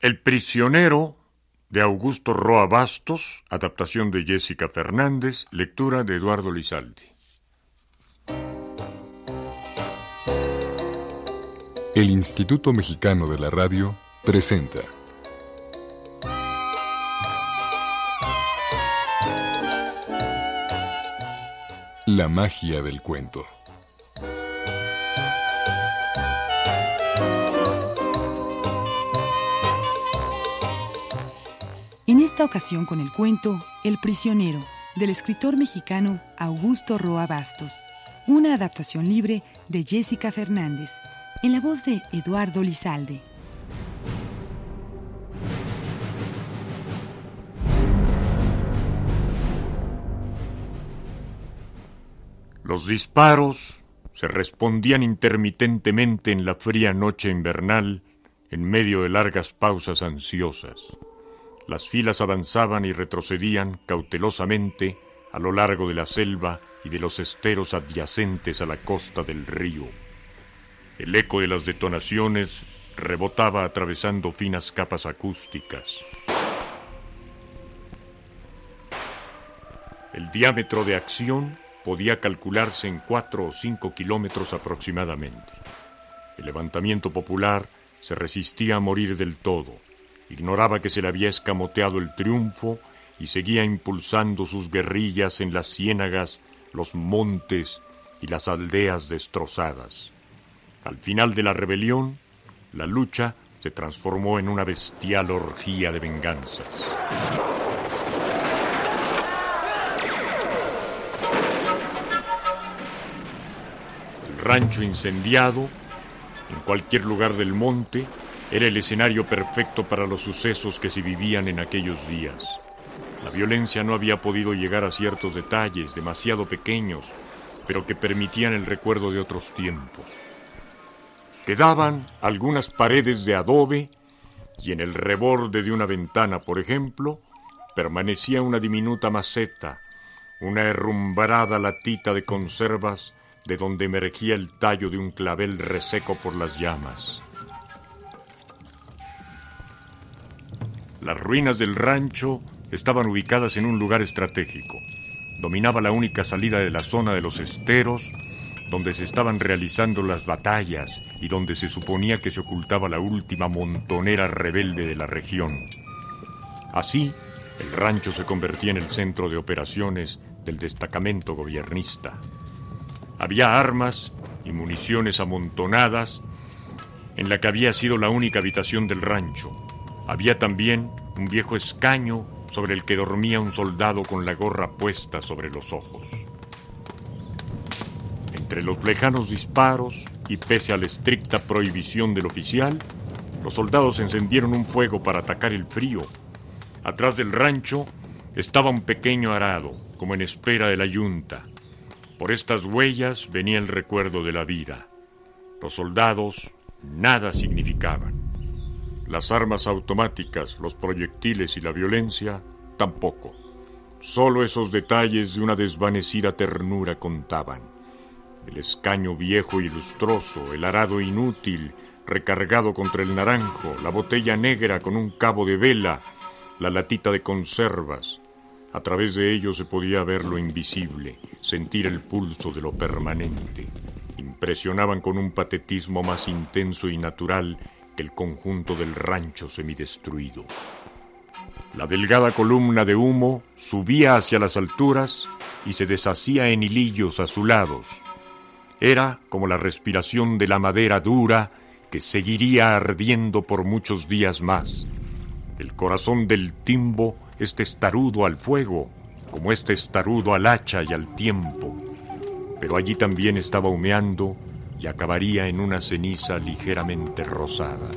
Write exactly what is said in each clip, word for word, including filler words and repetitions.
El prisionero, de Augusto Roa Bastos, adaptación de Jessica Fernández, lectura de Eduardo Lizalde. El Instituto Mexicano de la Radio presenta La magia del cuento. En esta ocasión con el cuento El prisionero, del escritor mexicano Augusto Roa Bastos, una adaptación libre de Jessica Fernández, en la voz de Eduardo Lizalde. Los disparos se respondían intermitentemente en la fría noche invernal, en medio de largas pausas ansiosas. Las filas avanzaban y retrocedían cautelosamente a lo largo de la selva y de los esteros adyacentes a la costa del río. El eco de las detonaciones rebotaba atravesando finas capas acústicas. El diámetro de acción podía calcularse en cuatro o cinco kilómetros aproximadamente. El levantamiento popular se resistía a morir del todo. Ignoraba que se le había escamoteado el triunfo y seguía impulsando sus guerrillas en las ciénagas, los montes y las aldeas destrozadas. Al final de la rebelión, la lucha se transformó en una bestial orgía de venganzas. El rancho incendiado, en cualquier lugar del monte, era el escenario perfecto para los sucesos que se vivían en aquellos días. La violencia no había podido llegar a ciertos detalles demasiado pequeños, pero que permitían el recuerdo de otros tiempos. Quedaban algunas paredes de adobe y en el reborde de una ventana, por ejemplo, permanecía una diminuta maceta, una herrumbrada latita de conservas de donde emergía el tallo de un clavel reseco por las llamas. Las ruinas del rancho estaban ubicadas en un lugar estratégico. Dominaba la única salida de la zona de los esteros, donde se estaban realizando las batallas y donde se suponía que se ocultaba la última montonera rebelde de la región. Así, el rancho se convertía en el centro de operaciones del destacamento gobiernista. Había armas y municiones amontonadas en la que había sido la única habitación del rancho. Había también un viejo escaño sobre el que dormía un soldado con la gorra puesta sobre los ojos. Entre los lejanos disparos, y pese a la estricta prohibición del oficial, los soldados encendieron un fuego para atacar el frío. Atrás del rancho estaba un pequeño arado, como en espera de la yunta. Por estas huellas venía el recuerdo de la vida. Los soldados nada significaban. Las armas automáticas, los proyectiles y la violencia, tampoco. Solo esos detalles de una desvanecida ternura contaban. El escaño viejo y lustroso, el arado inútil, recargado contra el naranjo, la botella negra con un cabo de vela, la latita de conservas. A través de ello se podía ver lo invisible, sentir el pulso de lo permanente. Impresionaban con un patetismo más intenso y natural que el conjunto del rancho semidestruido. La delgada columna de humo subía hacia las alturas y se deshacía en hilillos azulados. Era como la respiración de la madera dura que seguiría ardiendo por muchos días más. El corazón del timbo es testarudo al fuego, como es testarudo al hacha y al tiempo. Pero allí también estaba humeando y acabaría en una ceniza ligeramente rosada.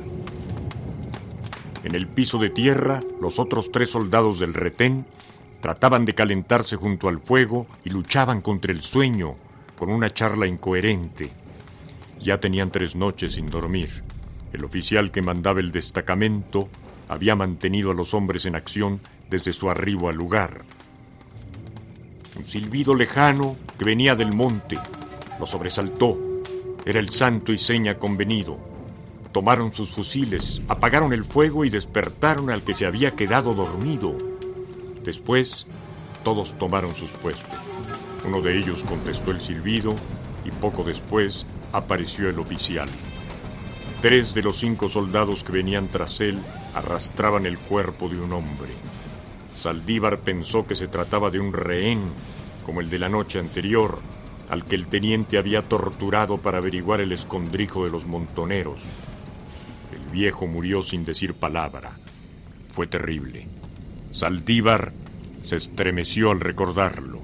En el piso de tierra, los otros tres soldados del retén trataban de calentarse junto al fuego y luchaban contra el sueño, con una charla incoherente. Ya tenían tres noches sin dormir. El oficial que mandaba el destacamento había mantenido a los hombres en acción desde su arribo al lugar. Un silbido lejano que venía del monte lo sobresaltó. Era el santo y seña convenido. Tomaron sus fusiles, apagaron el fuego y despertaron al que se había quedado dormido. Después, todos tomaron sus puestos. Uno de ellos contestó el silbido y poco después apareció el oficial. Tres de los cinco soldados que venían tras él arrastraban el cuerpo de un hombre. Saldívar pensó que se trataba de un rehén, como el de la noche anterior, al que el teniente había torturado para averiguar el escondrijo de los montoneros. El viejo murió sin decir palabra. Fue terrible. Saldívar se estremeció al recordarlo.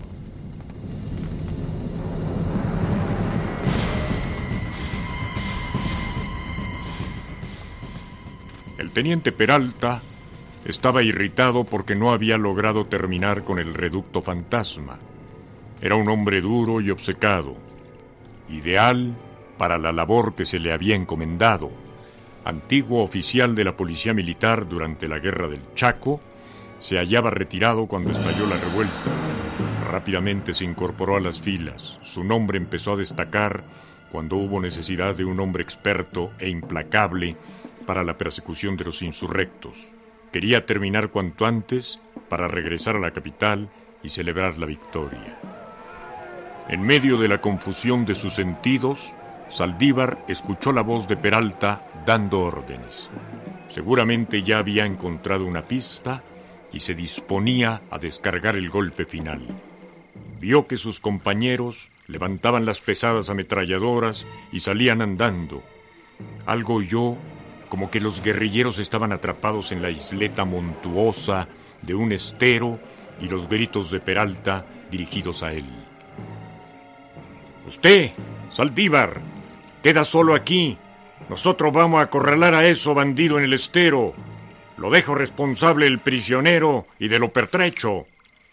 El teniente Peralta estaba irritado porque no había logrado terminar con el reducto fantasma. Era un hombre duro y obcecado, ideal para la labor que se le había encomendado. Antiguo oficial de la policía militar durante la guerra del Chaco, se hallaba retirado cuando estalló la revuelta. Rápidamente se incorporó a las filas. Su nombre empezó a destacar cuando hubo necesidad de un hombre experto e implacable para la persecución de los insurrectos. Quería terminar cuanto antes para regresar a la capital y celebrar la victoria. En medio de la confusión de sus sentidos, Saldívar escuchó la voz de Peralta dando órdenes. Seguramente ya había encontrado una pista y se disponía a descargar el golpe final. Vio que sus compañeros levantaban las pesadas ametralladoras y salían andando. Algo oyó como que los guerrilleros estaban atrapados en la isleta montuosa de un estero y los gritos de Peralta dirigidos a él. «Usted, Saldívar, queda solo aquí. Nosotros vamos a acorralar a eso bandido en el estero. Lo dejo responsable el prisionero y de lo pertrecho».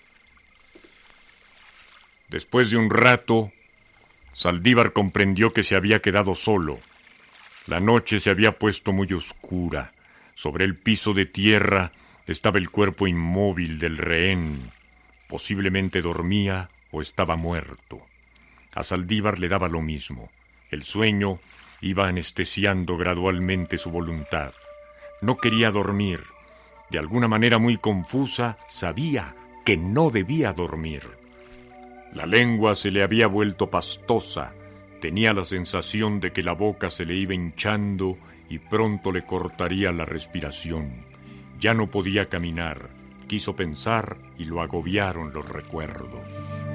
Después de un rato, Saldívar comprendió que se había quedado solo. La noche se había puesto muy oscura. Sobre el piso de tierra estaba el cuerpo inmóvil del rehén. Posiblemente dormía o estaba muerto. A Saldívar le daba lo mismo. El sueño iba anestesiando gradualmente su voluntad. No quería dormir. De alguna manera muy confusa, sabía que no debía dormir. La lengua se le había vuelto pastosa. Tenía la sensación de que la boca se le iba hinchando y pronto le cortaría la respiración. Ya no podía caminar. Quiso pensar y lo agobiaron los recuerdos.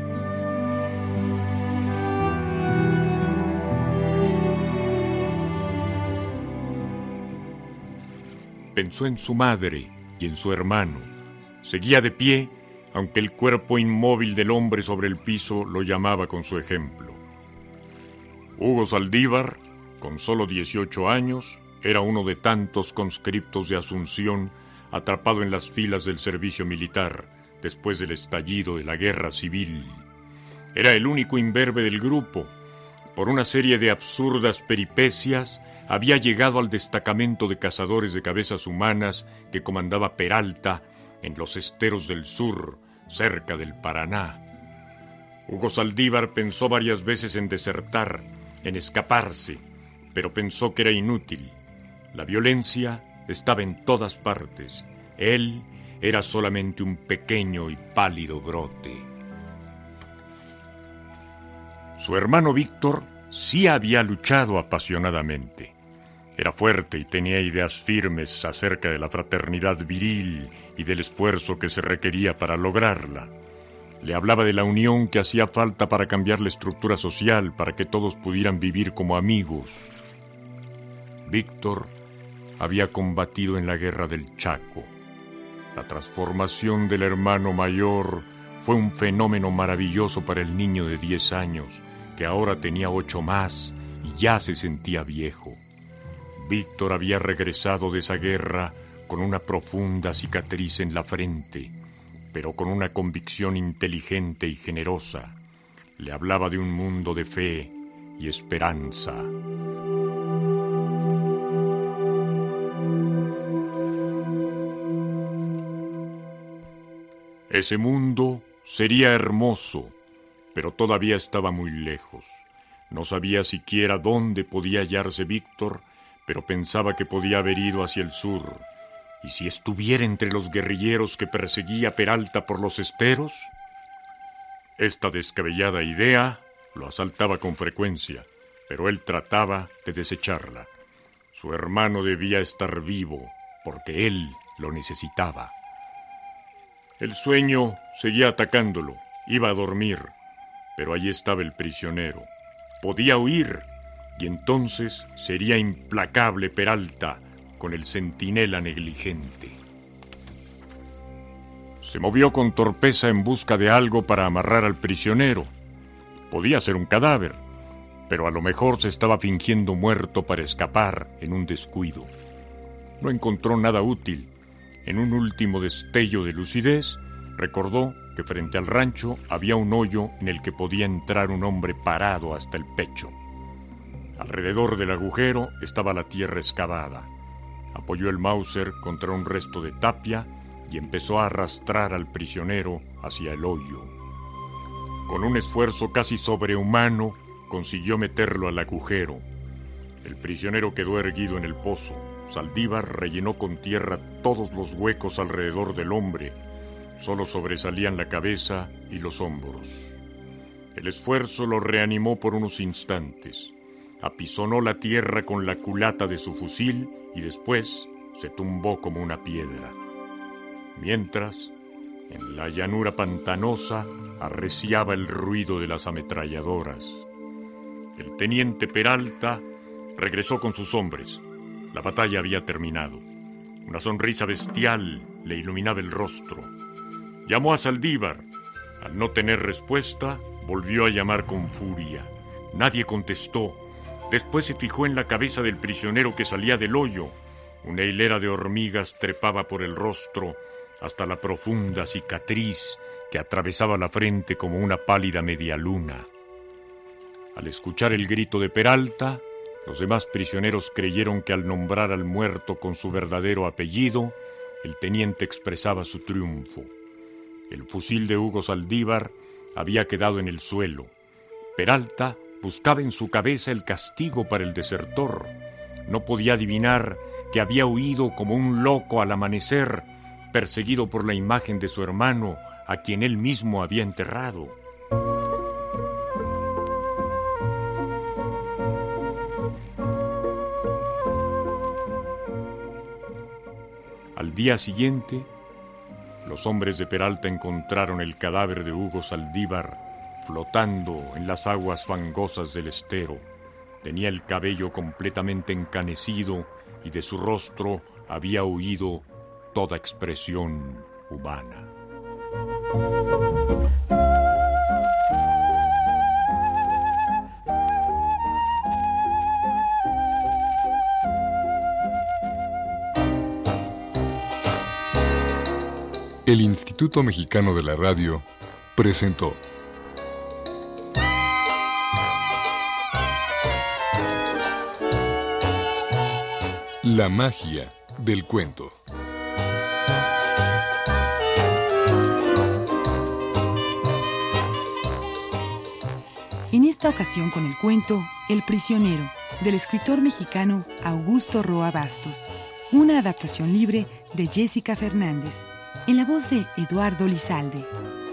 Pensó en su madre y en su hermano. Seguía de pie, aunque el cuerpo inmóvil del hombre sobre el piso lo llamaba con su ejemplo. Hugo Saldívar, con solo dieciocho años, era uno de tantos conscriptos de Asunción atrapado en las filas del servicio militar después del estallido de la guerra civil. Era el único imberbe del grupo. Por una serie de absurdas peripecias, había llegado al destacamento de cazadores de cabezas humanas que comandaba Peralta en los esteros del sur, cerca del Paraná. Hugo Saldívar pensó varias veces en desertar, en escaparse, pero pensó que era inútil. La violencia estaba en todas partes. Él era solamente un pequeño y pálido brote. Su hermano Víctor sí había luchado apasionadamente. Era fuerte y tenía ideas firmes acerca de la fraternidad viril y del esfuerzo que se requería para lograrla. Le hablaba de la unión que hacía falta para cambiar la estructura social, para que todos pudieran vivir como amigos. Víctor había combatido en la guerra del Chaco. La transformación del hermano mayor fue un fenómeno maravilloso para el niño de diez años, que ahora tenía ocho más y ya se sentía viejo. Víctor había regresado de esa guerra con una profunda cicatriz en la frente, pero con una convicción inteligente y generosa. Le hablaba de un mundo de fe y esperanza. Ese mundo sería hermoso, pero todavía estaba muy lejos. No sabía siquiera dónde podía hallarse Víctor, pero pensaba que podía haber ido hacia el sur. ¿Y si estuviera entre los guerrilleros que perseguía Peralta por los esteros? Esta descabellada idea lo asaltaba con frecuencia, pero él trataba de desecharla. Su hermano debía estar vivo, porque él lo necesitaba. El sueño seguía atacándolo, iba a dormir, pero allí estaba el prisionero. Podía huir, y entonces sería implacable Peralta con el centinela negligente. Se movió con torpeza en busca de algo para amarrar al prisionero. Podía ser un cadáver, pero a lo mejor se estaba fingiendo muerto para escapar en un descuido. No encontró nada útil. En un último destello de lucidez, recordó que frente al rancho había un hoyo en el que podía entrar un hombre parado hasta el pecho. Alrededor del agujero estaba la tierra excavada. Apoyó el Mauser contra un resto de tapia y empezó a arrastrar al prisionero hacia el hoyo. Con un esfuerzo casi sobrehumano, consiguió meterlo al agujero. El prisionero quedó erguido en el pozo. Saldívar rellenó con tierra todos los huecos alrededor del hombre. Solo sobresalían la cabeza y los hombros. El esfuerzo lo reanimó por unos instantes. Apisonó la tierra con la culata de su fusil y después se tumbó como una piedra. Mientras, en la llanura pantanosa arreciaba el ruido de las ametralladoras. El teniente Peralta regresó con sus hombres. La batalla había terminado. Una sonrisa bestial le iluminaba el rostro. Llamó a Saldívar. Al no tener respuesta, volvió a llamar con furia. Nadie contestó. Después se fijó en la cabeza del prisionero que salía del hoyo. Una hilera de hormigas trepaba por el rostro hasta la profunda cicatriz que atravesaba la frente como una pálida medialuna. Al escuchar el grito de Peralta, los demás prisioneros creyeron que al nombrar al muerto con su verdadero apellido, el teniente expresaba su triunfo. El fusil de Hugo Saldívar había quedado en el suelo. Peralta buscaba en su cabeza el castigo para el desertor. No podía adivinar que había huido como un loco al amanecer, perseguido por la imagen de su hermano, a quien él mismo había enterrado. Al día siguiente, los hombres de Peralta encontraron el cadáver de Hugo Saldívar flotando en las aguas fangosas del estero. Tenía el cabello completamente encanecido y de su rostro había huido toda expresión humana. El Instituto Mexicano de la Radio presentó La magia del cuento. En esta ocasión con el cuento El prisionero, del escritor mexicano Augusto Roa Bastos, una adaptación libre de Jessica Fernández, en la voz de Eduardo Lizalde.